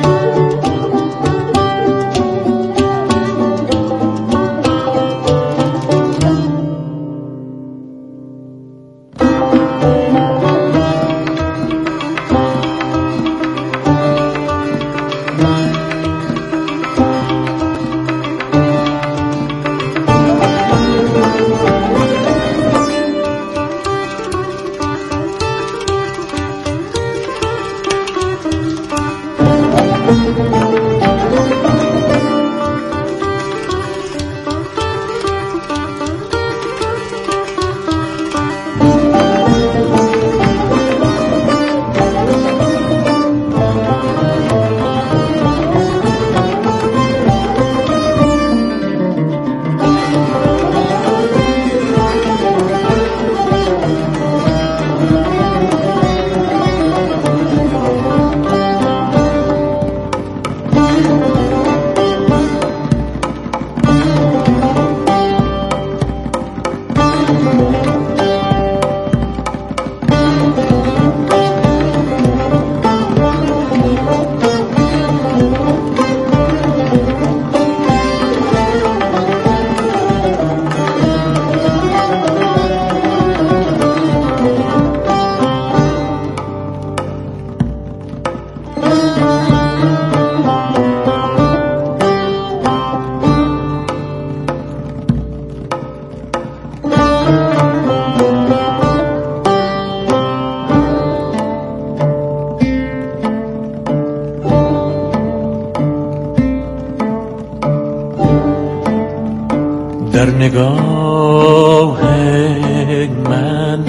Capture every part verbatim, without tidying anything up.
در نگاه من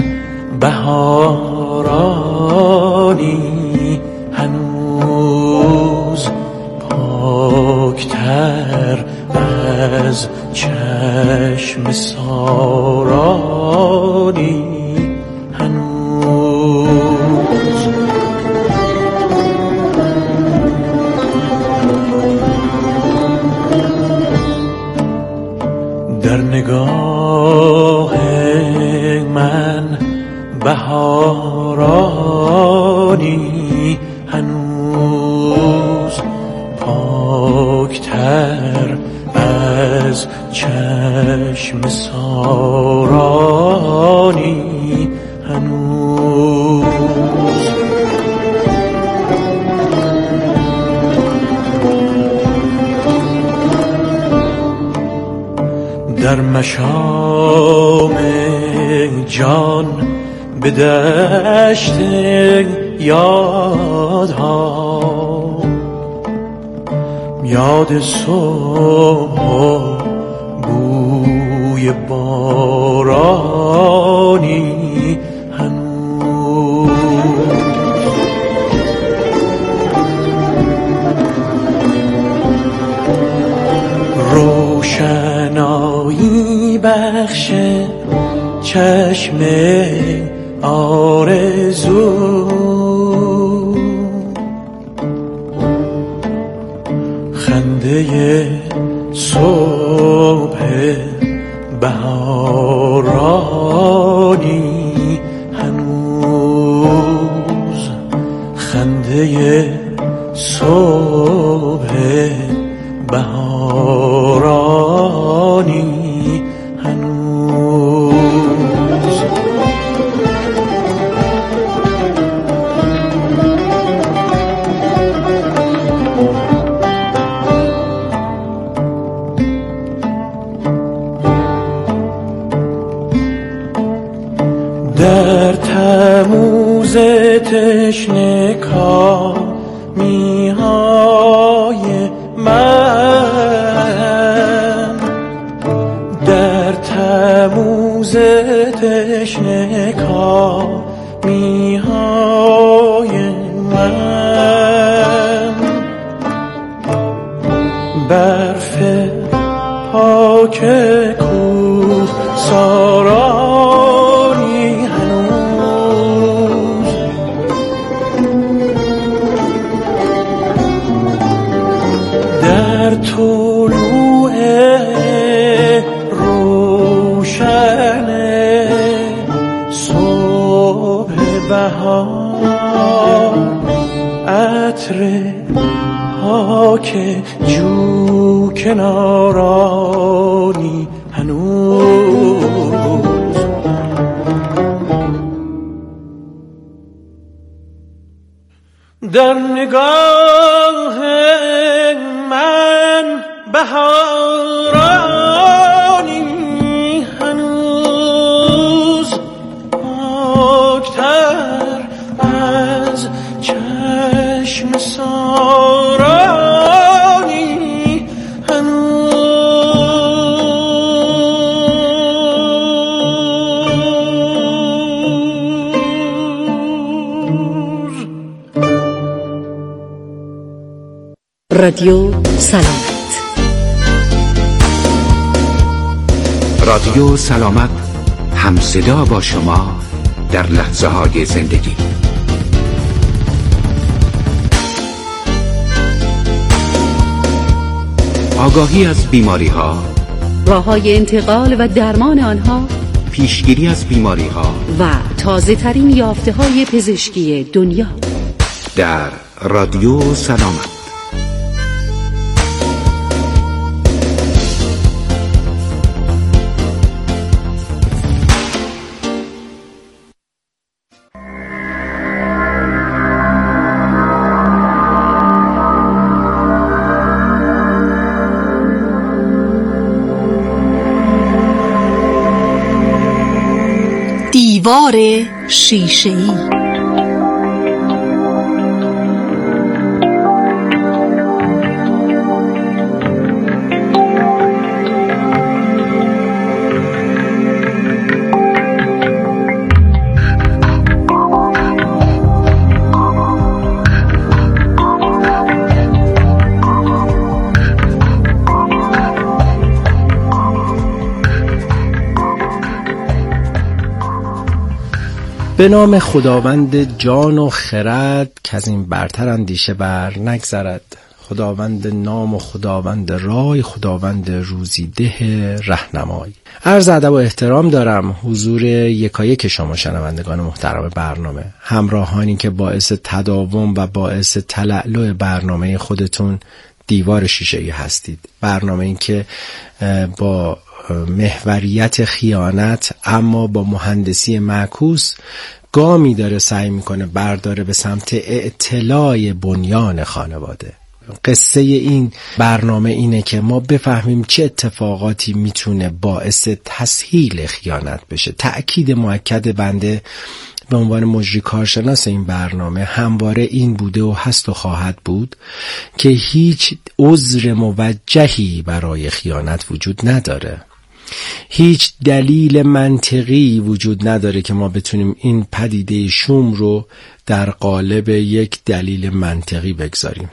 بهارانی هنوز پاکتر از چشم سارانی هنوز در نگاه من بهارانی هنوز پاکتر از چشم سارانی هنوز در مشام جان به دشت یادها یاد صبح و بوی بارانی هنوز روشنایی بخش چشم آرزو خنده صبح بهارانی هنوز خنده صبح بهارانی هنوز در تموز تشنه کامیهای من در تموز تشنه کامیهای من برف پاک کوه سارانی هنوز در طلوع روشن صبح بهار عطر سر پاک جو کنارانی هنوز. در نگاه من بهارانی هنوز، پاکتر از چشم سارانی هنوز. رادیو سلامت. رادیو سلامت، همصدا با شما در لحظه های زندگی. آگاهی از بیماری ها، راه‌های انتقال و درمان آنها، پیشگیری از بیماری ها و تازه ترین یافته های پزشکی دنیا در رادیو سلامت. دیوار شیشه‌ای. به نام خداوند جان و خرد که از این برتر اندیشه بر نگذرد. خداوند نام و خداوند رای، خداوند روزیده رهنمای. عرض ادب و احترام دارم حضور یکایک شما شنوندگان محترم برنامه، همراهانی که باعث تداوم و باعث تلألؤ برنامه خودتون دیوار شیشه‌ای هستید. برنامه این که با محوریت خیانت اما با مهندسی معکوس گامی داره سعی میکنه برداره به سمت اعتلاع بنیان خانواده. قصه این برنامه اینه که ما بفهمیم چه اتفاقاتی میتونه باعث تسهیل خیانت بشه. تأکید مؤکد بنده به عنوان مجری کارشناس این برنامه همواره این بوده و هست و خواهد بود که هیچ عذر موجهی برای خیانت وجود نداره. هیچ دلیل منطقی وجود نداره که ما بتونیم این پدیده شوم رو در قالب یک دلیل منطقی بگذاریم.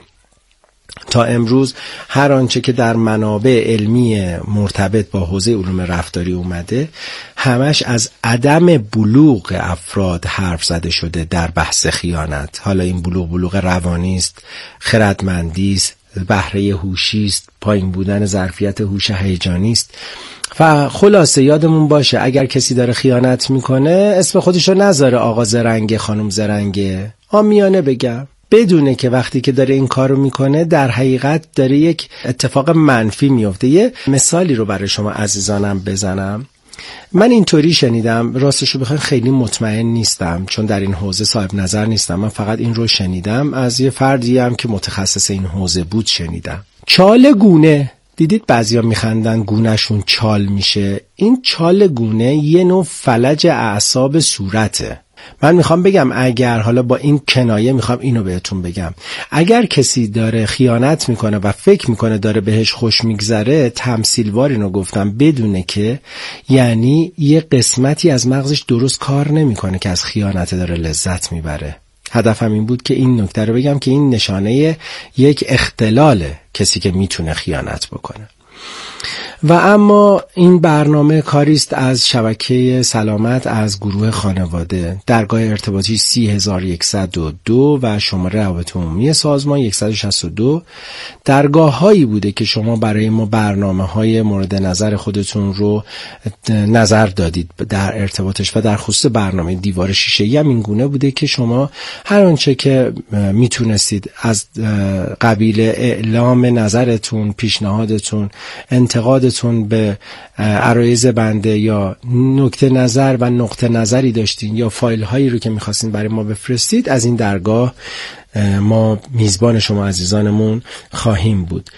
تا امروز هر آنچه که در منابع علمی مرتبط با حوزه علوم رفتاری اومده همش از عدم بلوغ افراد حرف زده شده در بحث خیانت. حالا این بلوغ بلوغ روانی است، خردمندی است، بهره هوشی است، پایین بودن ظرفیت هوش هیجانی است. و خلاصه یادمون باشه اگر کسی داره خیانت میکنه اسم خودشو نذاره آقا زرنگه، خانم زرنگه، عامیانه بگم، بدونه که وقتی که داره این کارو میکنه در حقیقت داره یک اتفاق منفی میفته. یه مثالی رو برای شما عزیزانم بزنم. من اینطوری شنیدم، راستشو بخواید خیلی مطمئن نیستم چون در این حوزه صاحب نظر نیستم، من فقط این رو شنیدم از یه فردی هم که متخصص این حوزه بود شنیدم. چال گونه، دیدید بعضیا میخندن گونهشون چال میشه، این چال گونه یه نوع فلج اعصاب صورته. من میخوام بگم اگر حالا با این کنایه میخوام اینو بهتون بگم، اگر کسی داره خیانت میکنه و فکر میکنه داره بهش خوش میگذره، تمثیلوار اینو گفتم، بدونه که یعنی یه قسمتی از مغزش درست کار نمیکنه که از خیانت داره لذت میبره. هدفم این بود که این نکته رو بگم که این نشانه یک اختلاله کسی که میتونه خیانت بکنه. و اما این برنامه کاریست از شبکه سلامت از گروه خانواده. درگاه ارتباطی سی هزار و یکصد و دو و شماره روابط عمومی سازمان صد و شصت و دو. درگاه هایی بوده که شما برای ما برنامه های مورد نظر خودتون رو نظر دادید در ارتباطش و در خصوص برنامه دیوار شیشه‌ای هم این گونه بوده که شما هر آنچه که میتونستید از قبیل اعلام نظرتون، پیشنهادتون، انتقادتون به عرایض بنده یا نکته نظر و نقطه نظری داشتین یا فایل هایی رو که میخواستین برای ما بفرستید، از این درگاه ما میزبان شما عزیزانمون خواهیم بود.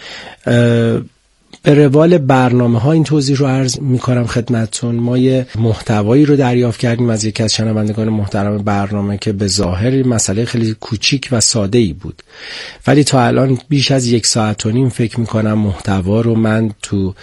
به روال برنامه ها این توضیح رو عرض میکنم خدمتتون. ما یه محتوایی رو دریافت کردیم از یکی از شنوندگان محترم برنامه که به ظاهر مسئله خیلی کوچیک و ساده ای بود، ولی تا الان بیش از یک ساعت و نیم فکر میکنم محتوا رو من تو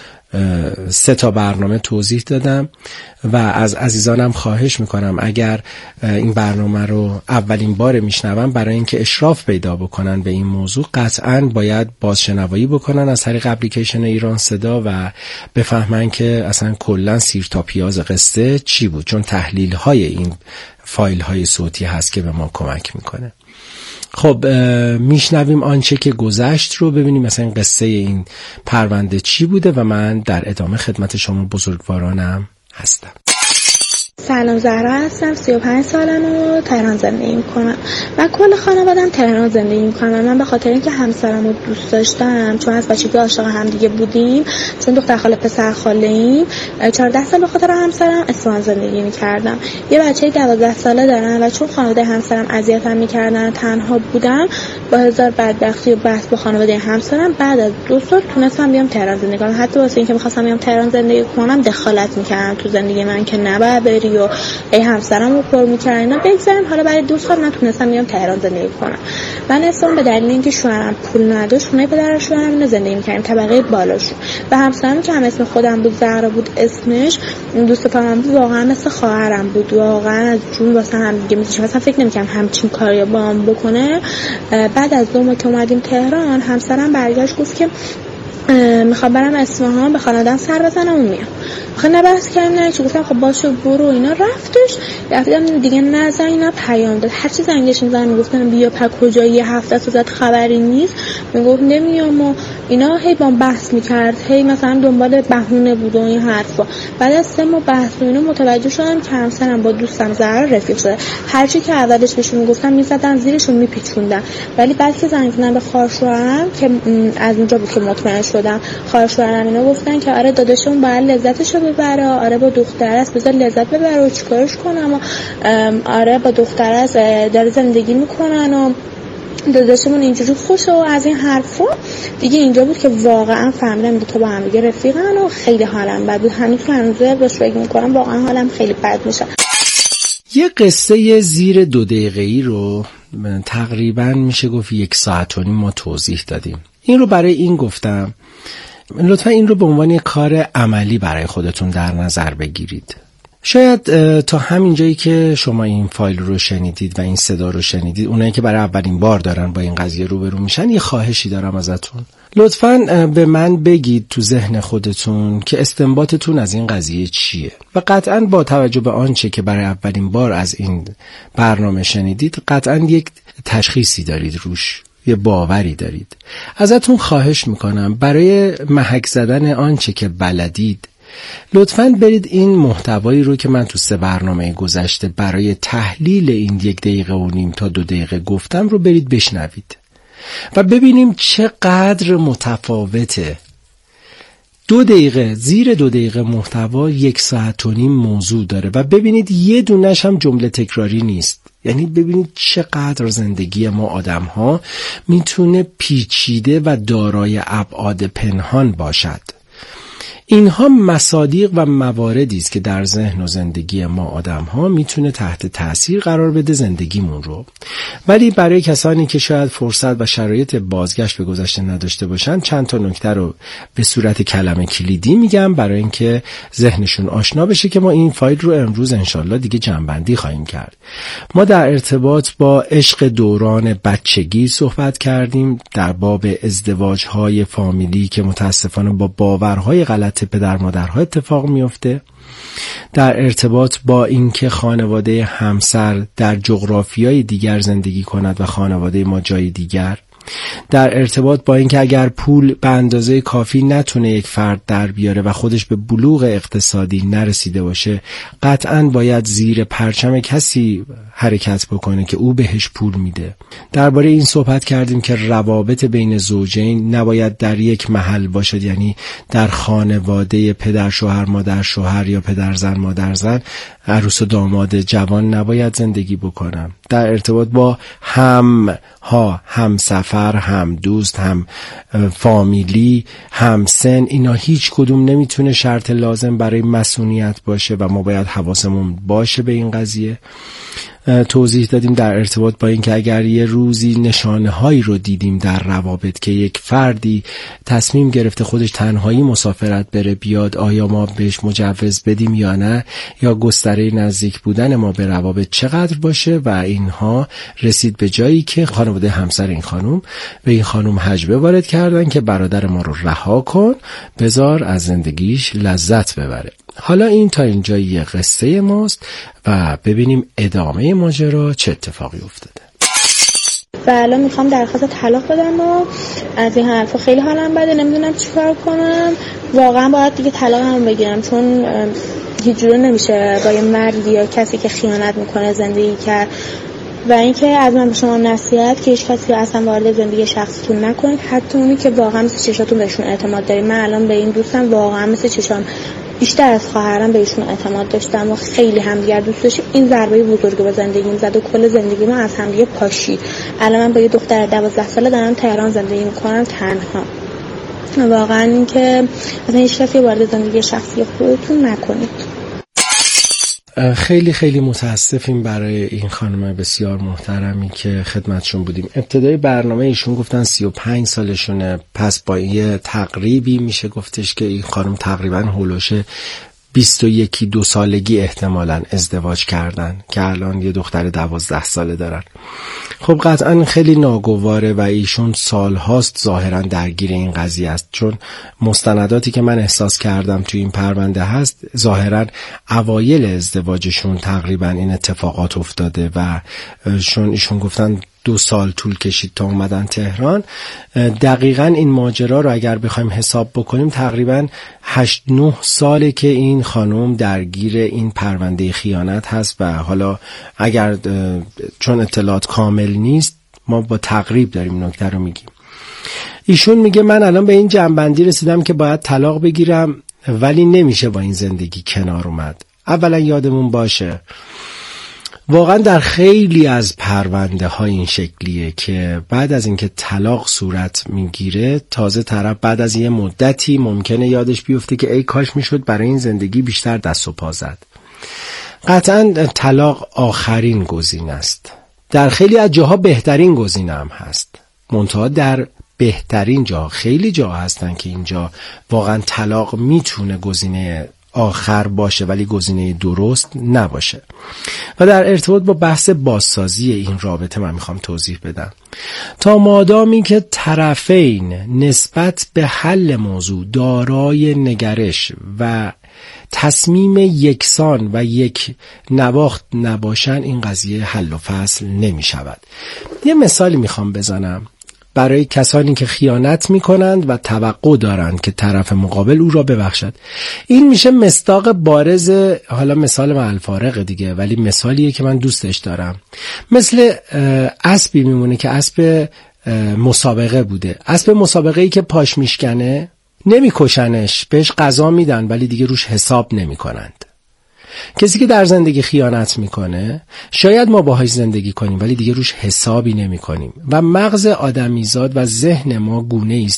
سه تا برنامه توضیح دادم و از عزیزانم خواهش میکنم اگر این برنامه رو اولین بار میشنون، برای اینکه اشراف پیدا بکنن به این موضوع، قطعاً باید بازشنوایی بکنن از طریق اپلیکیشن ایران صدا و بفهمن که اصلا کلاً سیر تا پیاز قصه چی بود، چون تحلیل های این فایل های صوتی هست که به ما کمک میکنه. خب میشنویم آنچه که گذشت رو، ببینیم مثلا این قصه این پرونده چی بوده و من در ادامه خدمت شما بزرگوارانم هستم. سلام، زهرا هستم، سی و پنج سالم و تهران زندگی میکنم و کل خانوادم تهران زندگی میکنم. من به خاطر اینکه همسرم رو دوست داشتم، چون از بچگی عاشق هم دیگه بودیم، چون دختر خاله پسر خاله ایم، چهارده سال به خاطر همسرم اصفهان زندگی میکردم. یه بچه دوازده ساله دارم و چون خانواده همسرم اذیتم میکردن، تنها بودم، با هزار بدبختی و بحث با خانواده همسرم بعد از دو سال تونستم بیام تهران زندگی کنم. حتی واسه اینکه می‌خواستم بیام تهران زندگی کنم دخالت میکردن تو زندگی من که نباید بری و ای همسرم رو پر می‌کردن. بگذاریم حالا برای دو سال نتونستم بیام تهران زندگی کنم. من اصلا به دلیل اینکه شوهرم پول نداشت، خونه پدر شوهرم اینو زندگی می‌کردیم، طبقه بالاشون. و همسرم که هم اسم خودم بود، زهرا بود اسمش، دوست پامم بود، واقعا مثل خواهرم بود، واقعا از جون واسه هم دیگه می‌ذاشتم. مثلا فکر نمی‌کردم همچین کاری با هم بکنه. بعد از دو ماه که اومدیم تهران، همسرم برگشت گفت که میخوام برم اصفهان به خانواده‌ام سر بزنم و میام. آخه نبحث کردم، نه چی، گفتم خب باشه برو. اینا رفتش. رفتم دیگه، نزن اینا پیام داد، هر چی زنگش میزنم میگفتم بیا پا کجایی، یه هفته است ازت خبری نیست، میگفت نمیام و اینا. هی با بحث میکرد، هی مثلا دنبال بهونه بود و این حرفا. بعد از سه ماه بحث و اینا متوجه شدم که همسرم با دوستم زهرا رفیق شده. هر چی که اولش بهشون میگفتم میزدن زیرشون میپیچوندن، ولی بعد که زنگ زدم به خواهرشوهرم که از اونجا بود که مطمئن شدم، خواهرشوهرم اینا گفتن که آره داداشم باید لذتشو ببره، آره با دخترش بذار لذت ببره و چیکارش کنم، و آره با دخترش داره زندگی میکنن و داداشمون اینجوری خوشه و از این حرفا. دیگه اینجا بود که واقعا فهمیدم دو تا با هم دیگه رفیقن و خیلی حالم بد بود. همین که هنوز باش فکر میکنم واقعا حالم خیلی بد میشه. یه قصه زیر دو دقیقه‌ای رو تقریبا میشه گفت یک ساعت و نیم ما توضیح دادیم. این رو برای این گفتم لطفا این رو به عنوان یک کار عملی برای خودتون در نظر بگیرید. شاید تا همین جایی که شما این فایل رو شنیدید و این صدا رو شنیدید، اونایی که برای اولین بار دارن با این قضیه روبرو میشن، یه خواهشی دارم ازتون. لطفاً به من بگید تو ذهن خودتون که استنباطتون از این قضیه چیه و قطعاً با توجه به آنچه که برای اولین بار از این برنامه شنیدید، قطعاً یک تشخیصی دارید روش، یه باوری دارید. ازتون خواهش میکنم برای محک زدن آنچه که بلدید، لطفاً برید این محتوایی رو که من تو سه برنامه گذشته برای تحلیل این یک دقیقه و نیم تا دو دقیقه گفتم رو برید بشنوید و ببینیم چقدر متفاوته. دو دقیقه، زیر دو دقیقه محتوا یک ساعت و نیم موضوع داره و ببینید یه دونش هم جمله تکراری نیست. یعنی ببینید چقدر زندگی ما آدم ها میتونه پیچیده و دارای ابعاد پنهان باشد. اینها مصادیق و مواردی است که در ذهن و زندگی ما آدم ها میتونه تحت تاثیر قرار بده زندگیمون رو. ولی برای کسانی که شاید فرصت و شرایط بازگشت به گذشته نداشته باشن چند تا نکته رو به صورت کلمه کلیدی میگم برای اینکه ذهنشون آشنا بشه که ما این فایل رو امروز انشالله دیگه جمع‌بندی خواهیم کرد. ما در ارتباط با عشق دوران بچگی صحبت کردیم، در باب ازدواج‌های فامیلی که متاسفانه با باورهای غلط پدر مادرها اتفاق میفته، در ارتباط با اینکه خانواده همسر در جغرافیای دیگر زندگی کند و خانواده ما جای دیگر، در ارتباط با اینکه اگر پول به اندازه کافی نتونه یک فرد در بیاره و خودش به بلوغ اقتصادی نرسیده باشه، قطعاً باید زیر پرچم کسی حرکت بکنه که او بهش پول میده. درباره این صحبت کردیم که روابط بین زوجین نباید در یک محل باشد، یعنی در خانواده پدر شوهر مادر شوهر یا پدر زن مادر زن عروس و داماد جوان نباید زندگی بکنم. در ارتباط با هم ها، هم سفر، هم دوست، هم فامیلی، هم سن، اینا هیچ کدوم نمیتونه شرط لازم برای مسئولیت باشه و ما باید حواسمون باشه به این قضیه. توضیح دادیم در ارتباط با این که اگر یه روزی نشانه هایی رو دیدیم در روابط که یک فردی تصمیم گرفته خودش تنهایی مسافرت بره بیاد، آیا ما بهش مجوز بدیم یا نه، یا گستره نزدیک بودن ما به روابط چقدر باشه. و اینها رسید به جایی که خانواده همسر این خانم به این خانم هجبه وارد کردن که برادر ما رو رها کن، بذار از زندگیش لذت ببره. حالا این تا اینجایی قصه ماست و ببینیم ادامه ماجرا چه اتفاقی افتاده. و الان میخوام درخواست طلاق بدم و از این حرفا خیلی حالم بده، نمیدونم چیکار کنم. واقعا باید دیگه طلاق هم بگیرم، چون هیچ جوره نمیشه با یه مردی یا کسی که خیانت میکنه زندگی کرد. و اینکه از من به شما نصیحت که هیچ کسی اصلا وارد زندگی شخصیتون نکنید، حتی اونی که واقعا مثل چشاتون بهشون اعتماد دارید. من الان به این دوستم واقعا مثل چشام بیشتر از خواهرم بهشون اعتماد داشتم و خیلی همدیگر دوست داشتیم. این ضربه بزرگ به زندگیم زد و کل زندگی ما از همدیگه پاشید. الان من با یه دختر دوازده ساله دارم تهران زندگی میکنم تنها. واقعا اینکه مثلا هیچ کسی وارد زندگی شخصی خودتون نکنید. خیلی خیلی متاسفیم برای این خانم بسیار محترمی که خدمتشون بودیم. ابتدای برنامه ایشون گفتن سی و پنج سالشونه، پس با یه تقریبی میشه گفتش که این خانم تقریبا هولوش بیست و یکی دو سالگی احتمالاً ازدواج کردن که الان یه دختر دوازده ساله دارن. خب قطعاً خیلی ناگواره و ایشون سالهاست ظاهراً درگیر این قضیه است، چون مستنداتی که من احساس کردم توی این پرونده هست ظاهراً اوایل ازدواجشون تقریباً این اتفاقات افتاده و شون ایشون گفتن دو سال طول کشید تا اومدن تهران. دقیقاً این ماجرا رو اگر بخوایم حساب بکنیم تقریباً هشت نه ساله که این خانم درگیر این پرونده خیانت هست و حالا اگر چون اطلاعات کامل نیست ما با تقریب داریم نکته رو میگیم. ایشون میگه من الان به این جنبندی رسیدم که باید طلاق بگیرم ولی نمیشه با این زندگی کنار اومد. اولا یادمون باشه واقعا در خیلی از پرونده های این شکلیه که بعد از اینکه طلاق صورت میگیره تازه طرف بعد از یه مدتی ممکنه یادش بیفته که ای کاش میشد برای این زندگی بیشتر دست و پا زد. قطعا طلاق آخرین گزینه است. در خیلی از جاها بهترین گزینه هم هست، منتها در بهترین جا خیلی جا هستن که اینجا واقعا طلاق میتونه گزینه آخر باشه ولی گزینه درست نباشه. و در ارتباط با بحث بازسازی این رابطه من میخوام توضیح بدم. تا مادامی که طرفین نسبت به حل موضوع دارای نگرش و تصمیم یکسان و یک نواخت نباشن این قضیه حل و فصل نمی شود. یه مثالی میخوام بزنم برای کسانی که خیانت میکنند و توقع دارند که طرف مقابل او را ببخشد. این میشه مصداق بارز، حالا مثال من الفارق دیگه ولی مثالیه که من دوستش دارم. مثل اسبی میمونه که اسب مسابقه بوده. اسب مسابقه ای که پاش میشکنه نمیکشنش، بهش غذا میدن ولی دیگه روش حساب نمیکنند. کسی که در زندگی خیانت میکنه شاید ما باهاش زندگی کنیم ولی دیگه روش حسابی نمی کنیم و مغز آدمیزاد و ذهن ما گونه است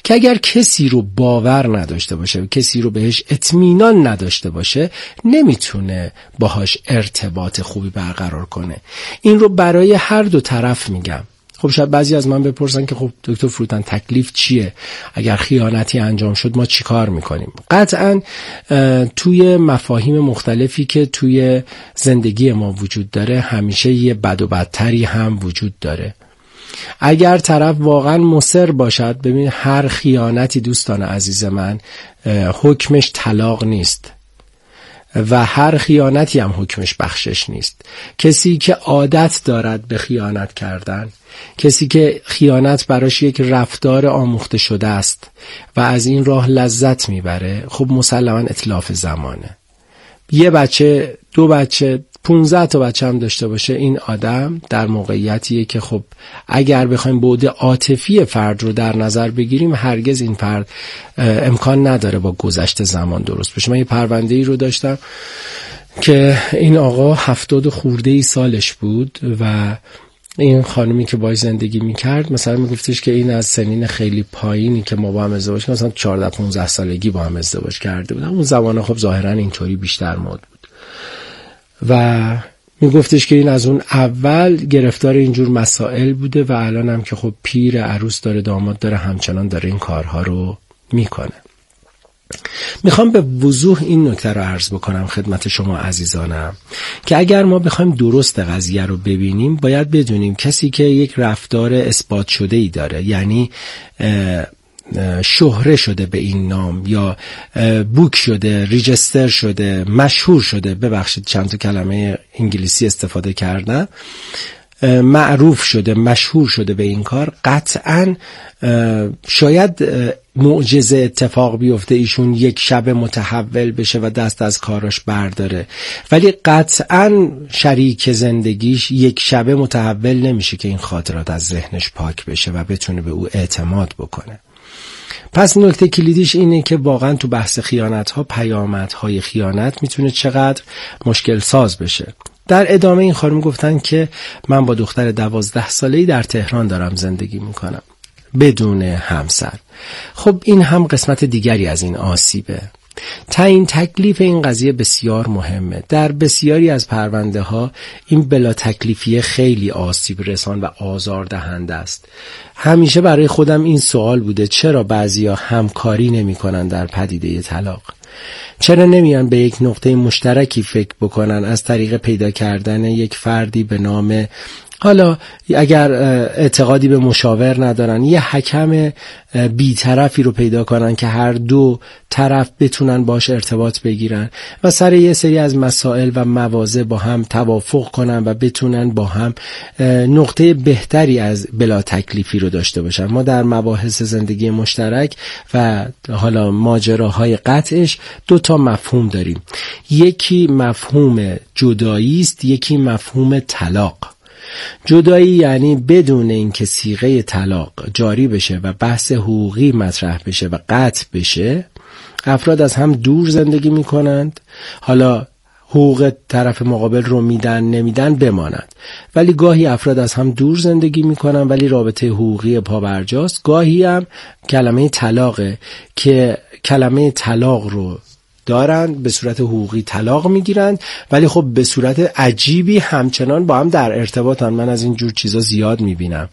که اگر کسی رو باور نداشته باشه، کسی رو بهش اطمینان نداشته باشه، نمیتونه باهاش ارتباط خوبی برقرار کنه. این رو برای هر دو طرف میگم. خب شاید بعضی از من بپرسن که خب دکتر فروتن تکلیف چیه؟ اگر خیانتی انجام شد ما چی کار میکنیم؟ قطعا توی مفاهیم مختلفی که توی زندگی ما وجود داره همیشه یه بد و بدتری هم وجود داره. اگر طرف واقعا مصر باشد، ببین هر خیانتی دوستان عزیز من حکمش طلاق نیست و هر خیانتی هم حکمش بخشش نیست. کسی که عادت دارد به خیانت کردن، کسی که خیانت براش یک رفتار آموخته شده است و از این راه لذت میبره، خب مسلماً اتلاف زمانه. یه بچه، دو بچه، پونزده تا بچه هم داشته باشه، این آدم در موقعیتیه که خب اگر بخوایم بعد عاطفی فرد رو در نظر بگیریم، هرگز این فرد امکان نداره با گذشت زمان درست بشه. من یه پرونده‌ای رو داشتم که این آقا هفتاد خورده ای سالش بود و این خانمی که باهاش زندگی میکرد مثلا میگفتش که این از سنین خیلی پایینی که ما با هم ازدواج کردیم، مثلا چهارده پانزده سالگی با هم ازدواج کرده بودم. اون زمان خب ظاهرا اینطوری بیشتر مد بود و میگفتش که این از اون اول گرفتار اینجور مسائل بوده و الان هم که خب پیر، عروس داره، داماد داره، همچنان داره این کارها رو میکنه. میخوام به وضوح این نکته رو عرض بکنم خدمت شما عزیزانم که اگر ما بخوایم درست قضیه رو ببینیم، باید بدونیم کسی که یک رفتار اثبات شده ای داره، یعنی شهره شده به این نام یا بوک شده، ریجستر شده، مشهور شده، ببخشید چند تا کلمه انگلیسی استفاده کردم، معروف شده، مشهور شده به این کار، قطعاً شاید معجزه اتفاق بیفته ایشون یک شب متحول بشه و دست از کاراش برداره، ولی قطعاً شریک زندگیش یک شب متحول نمیشه که این خاطرات از ذهنش پاک بشه و بتونه به او اعتماد بکنه. پس نکته کلیدیش اینه که واقعا تو بحث خیانت ها، پیامد های خیانت میتونه چقدر مشکل ساز بشه. در ادامه این خانم گفتن که من با دختر دوازده ساله‌ای در تهران دارم زندگی میکنم بدون همسر. خب این هم قسمت دیگری از این آسیبه. تعیین تکلیف این قضیه بسیار مهمه. در بسیاری از پرونده ها این بلا تکلیفیه خیلی آسیب رسان و آزار دهنده است. همیشه برای خودم این سوال بوده چرا بعضیا همکاری نمی کنن در پدیده طلاق؟ چرا نمیان به یک نقطه مشترکی فکر بکنن از طریق پیدا کردن یک فردی به نام، حالا اگر اعتقادی به مشاور ندارن، یه حکم بی‌طرفی رو پیدا کنن که هر دو طرف بتونن باش ارتباط بگیرن و سر یه سری از مسائل و مواضع با هم توافق کنن و بتونن با هم نقطه بهتری از بلا تکلیفی رو داشته باشن. ما در مباحث زندگی مشترک و حالا ماجراهای قطعش دو تا مفهوم داریم. یکی مفهوم جدایی است، یکی مفهوم طلاق. جدایی یعنی بدون اینکه صیغه طلاق جاری بشه و بحث حقوقی مطرح بشه و قطع بشه، افراد از هم دور زندگی می کنند. حالا حقوق طرف مقابل رو میدن نمیدن بماند، ولی گاهی افراد از هم دور زندگی می کنند ولی رابطه حقوقی پابرجاست. گاهی هم کلمه طلاقه که کلمه طلاق رو دارن، به صورت حقوقی طلاق میگیرن ولی خب به صورت عجیبی همچنان با هم در ارتباطن. من از این جور چیزا زیاد میبینم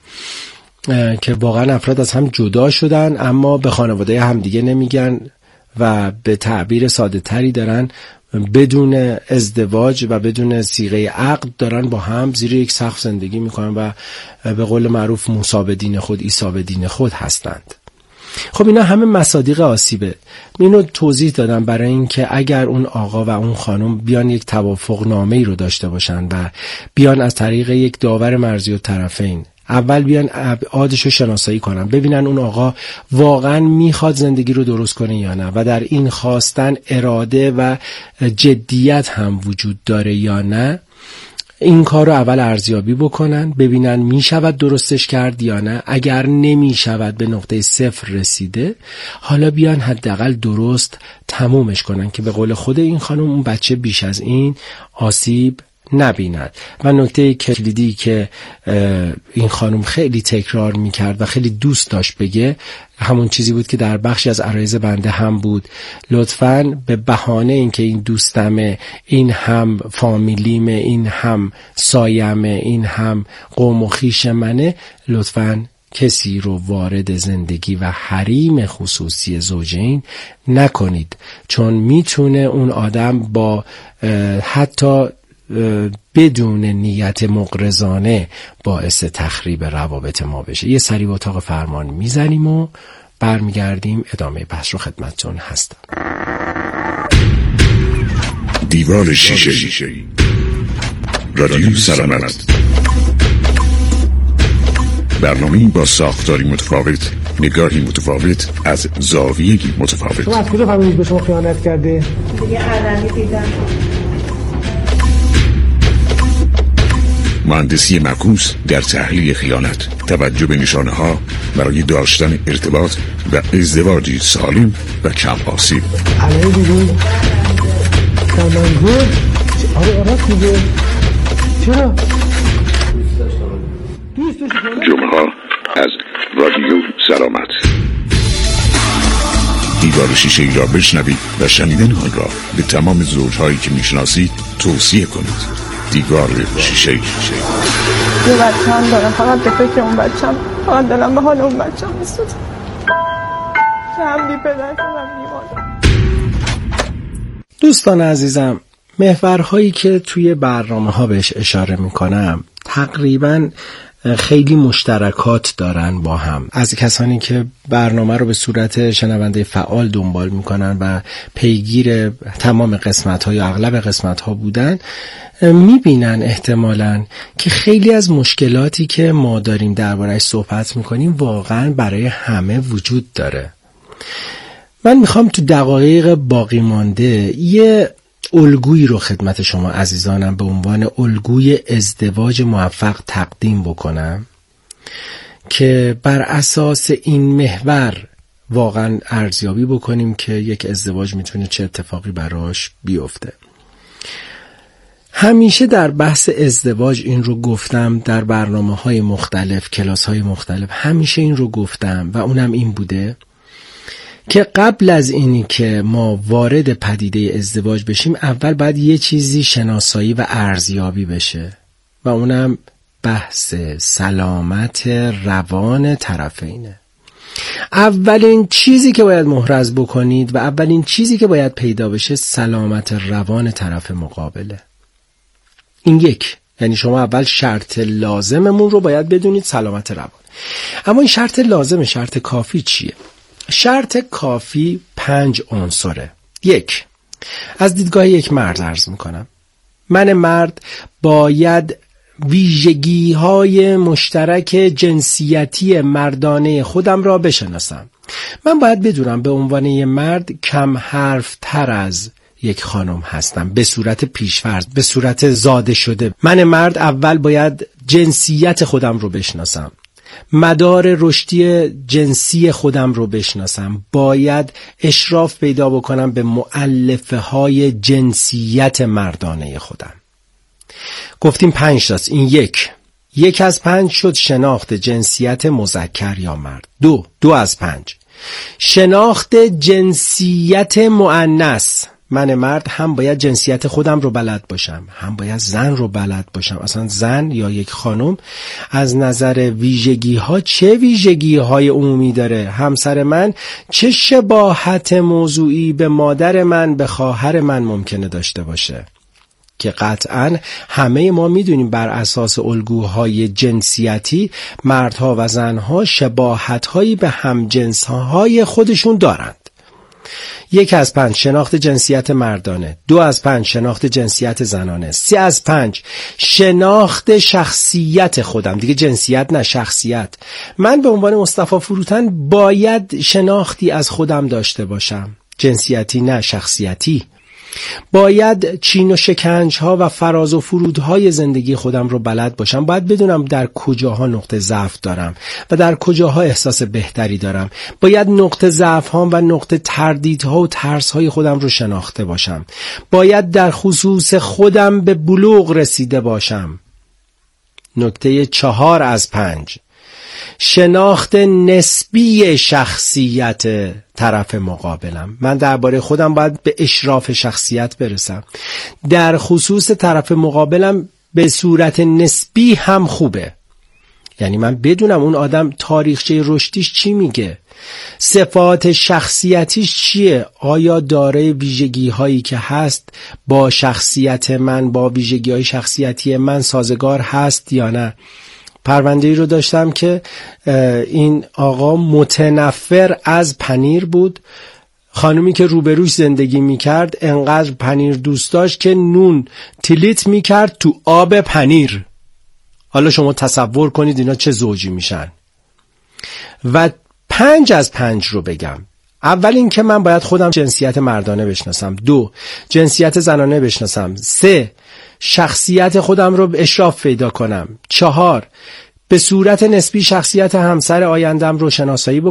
که واقعا افراد از هم جدا شدن اما به خانواده هم دیگه نمیگن و به تعبیر ساده تری دارن بدون ازدواج و بدون صیغه عقد دارن با هم زیر یک سقف زندگی میکنن و به قول معروف موسی به دین خود عیسی به دین خود هستند. خب اینا همه مصادیق آسیبه. اینو توضیح دادم برای این که اگر اون آقا و اون خانم بیان یک توافق نامه‌ای رو داشته باشن و بیان از طریق یک داور مرزی الطرفین اول بیان ابعادش رو شناسایی کنن، ببینن اون آقا واقعا میخواد زندگی رو درست کنه یا نه و در این خواستن اراده و جدیت هم وجود داره یا نه، این کار رو اول ارزیابی بکنن، ببینن می شود درستش کرد یا نه. اگر نمی شود، به نقطه صفر رسیده، حالا بیان حداقل درست تمومش کنن که به قول خود این خانم اون بچه بیش از این آسیب نبیند. و نکته کلیدی که این خانم خیلی تکرار میکرد و خیلی دوست داشت بگه همون چیزی بود که در بخشی از عرایض بنده هم بود: لطفاً به بهانه اینکه این دوستمه، این هم فامیلیمه، این هم سایمه، این هم قوم و خویش منه، لطفاً کسی رو وارد زندگی و حریم خصوصی زوجین نکنید، چون میتونه اون آدم با حتی بدون نیت مغرضانه باعث تخریب روابط ما بشه. یه سری به اتاق فرمان میزنیم و برمیگردیم ادامه بحث رو خدمتتون هستم. دیوار شیشه رادیو سلامت، برنامه‌ای با ساختاری متفاوت، نگاهی متفاوت از زاویه‌ای متفاوت. شما از کجا فهمیدید به شما خیانت کرده؟ دیگه علنی دیدم. مهندسی معکوس در تحلیل خیانت، توجه به نشانه‌ها برای داشتن ارتباط و ازدواجی سالم و کم آسیب. علنی دیدید؟ منظور؟ آره آره دیگه. چرا؟ جمعه ها از رادیو سلامت. دیوار شیشه ای را بشنوید و شنیدن آن را به تمام زوجهایی که میشناسید توصیه کنید. دیوار شیشه ای. یه بچه هم دارم، فقط به فکر اون بچه هم، فقط دلم به حال اون بچه هم میسود که هم بی پدر کنم میمانم. دوستان عزیزم، محورهایی که توی برنامه ها بهش اشاره میکنم تقریباً خیلی مشترکات دارن با هم. از کسانی که برنامه رو به صورت شنونده فعال دنبال میکنن و پیگیر تمام قسمت ها یا اغلب قسمت ها بودن میبینن احتمالاً که خیلی از مشکلاتی که ما داریم درباره‌اش صحبت میکنیم واقعاً برای همه وجود داره. من میخوام تو دقایق باقی مانده یه الگویی رو خدمت شما عزیزانم به عنوان الگوی ازدواج موفق تقدیم بکنم که بر اساس این محور واقعا ارزیابی بکنیم که یک ازدواج میتونه چه اتفاقی براش بیفته. همیشه در بحث ازدواج این رو گفتم، در برنامه‌های مختلف، کلاس‌های مختلف همیشه این رو گفتم و اونم این بوده که قبل از اینی که ما وارد پدیده ازدواج بشیم اول باید یه چیزی شناسایی و ارزیابی بشه و اونم بحث سلامت روان طرفینه. اولین چیزی که باید محرز بکنید و اولین چیزی که باید پیدا بشه سلامت روان طرف مقابله. این یک، یعنی شما اول شرط لازممون رو باید بدونید سلامت روان. اما این شرط لازم، شرط کافی چیه؟ شرط کافی پنج عنصره. یک، از دیدگاه یک مرد عرض میکنم، من مرد باید ویژگی های مشترک جنسیتی مردانه خودم را بشناسم. من باید بدونم به عنوان یک مرد کم حرف تر از یک خانم هستم به صورت پیشفرض، به صورت زاده شده. من مرد اول باید جنسیت خودم رو بشناسم، مدار رشدی جنسی خودم رو بشناسم، باید اشراف پیدا بکنم به مؤلفه های جنسیت مردانه خودم. گفتیم پنج تاست، این یک یک از پنج شد شناخت جنسیت مذکر یا مرد. دو دو از پنج شناخت جنسیت مؤنث. من مرد هم باید جنسیت خودم رو بلد باشم، هم باید زن رو بلد باشم. اصلا زن یا یک خانم از نظر ویژگی ها چه ویژگی های عمومی داره، همسر من چه شباهت موضوعی به مادر من، به خواهر من ممکنه داشته باشه، که قطعاً همه ما میدونیم بر اساس الگوهای جنسیتی مردها و زنها شباهت‌هایی به همجنس‌های خودشون دارند. یک از پنج شناخت جنسیت مردانه، دو از پنج شناخت جنسیت زنانه، سه از پنج شناخت شخصیت خودم، دیگه جنسیت نه شخصیت. من به عنوان مصطفی فروتن باید شناختی از خودم داشته باشم، جنسیتی نه شخصیتی. باید چین و شکنج ها و فراز و فرودهای زندگی خودم رو بلد باشم. باید بدونم در کجاها نقطه ضعف دارم و در کجاها احساس بهتری دارم. باید نقطه ضعف ها و نقطه تردیدها و ترس های خودم رو شناخته باشم. باید در خصوص خودم به بلوغ رسیده باشم. نکته چهار از پنج، شناخت نسبی شخصیت طرف مقابلم. من درباره خودم باید به اشراف شخصیت برسم. در خصوص طرف مقابلم به صورت نسبی هم خوبه. یعنی من بدونم اون آدم تاریخچه رشدیش چی میگه، صفات شخصیتیش چیه، آیا دارای ویژگی هایی که هست با شخصیت من، با ویژگی های شخصیتی من سازگار هست یا نه. پرونده‌ای رو داشتم که این آقا متنفر از پنیر بود. خانومی که روبروش زندگی میکرد انقدر پنیر دوست داشت که نون تلیت میکرد تو آب پنیر. حالا شما تصور کنید اینا چه زوجی میشن. و پنج از پنج رو بگم. اول این که من باید خودم جنسیت مردانه بشناسم. دو، جنسیت زنانه بشناسم. سه، شخصیت خودم رو اشراف پیدا کنم. چهار، به صورت نسبی شخصیت همسر آیندم رو شناسایی بکنم.